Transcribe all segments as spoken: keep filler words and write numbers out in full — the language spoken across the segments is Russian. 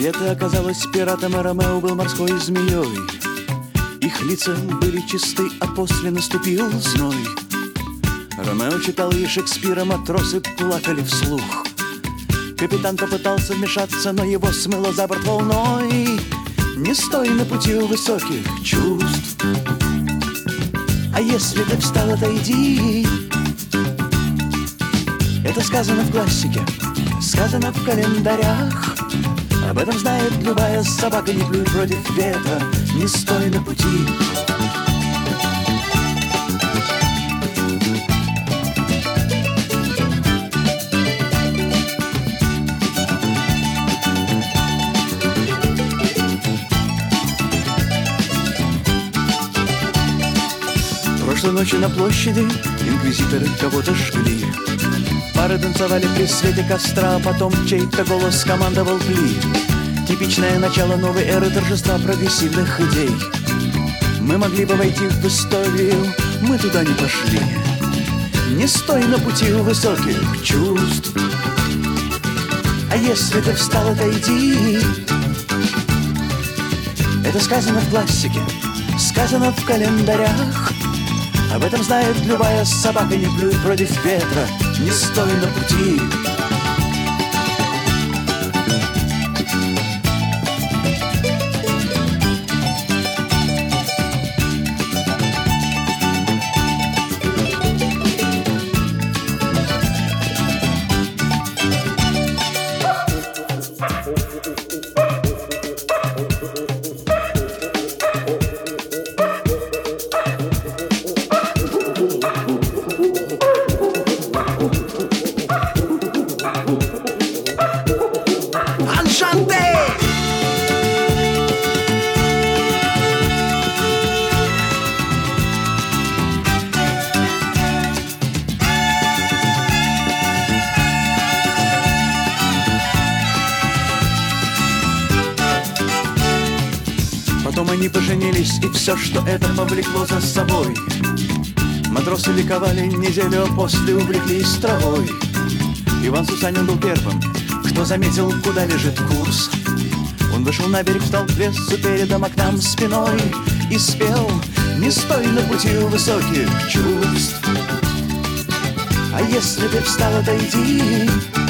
Джульетта оказалась пиратом, а Ромео был морской змеей. Их лица были чисты, а после наступил зной. Ромео читал ей Шекспира, матросы плакали вслух. Капитан попытался вмешаться, но его смыло за борт волной. Не стой на пути у высоких чувств, а если ты встал, отойди. Это сказано в классике, сказано в календарях. Об этом знает любая собака, не плюй против ветра, не стой на пути. Прошлой ночью на площади инквизиторы кого-то жгли. Пары танцевали при свете костра, а потом чей-то голос командовал «Пли». Типичное начало новой эры торжества прогрессивных идей. Мы могли бы войти в историю, мы туда не пошли. Не стой на пути у высоких чувств, а если ты встал, отойди. Это сказано в классике, сказано в календарях. Об этом знает любая собака, не плюй против ветра, не стой на пути. Потом они поженились, и все, что это повлекло за собой. Матросы ликовали неделю, а после увлеклись травой. Иван Сусанин был первым, кто заметил, куда лежит курс. Он вышел на берег, встал в лесу передом, а к нам спиной и спел: не стой на пути у высоких чувств, а если ты встал, отойди.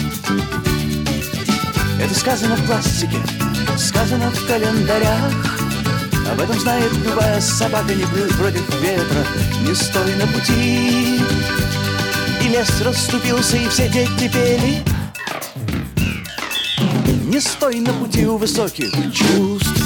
Это сказано в классике, сказано в календарях. Об этом знает любая собака, не плюй против ветра, не стой на пути. И лес расступился, и все дети пели: не стой на пути у высоких чувств,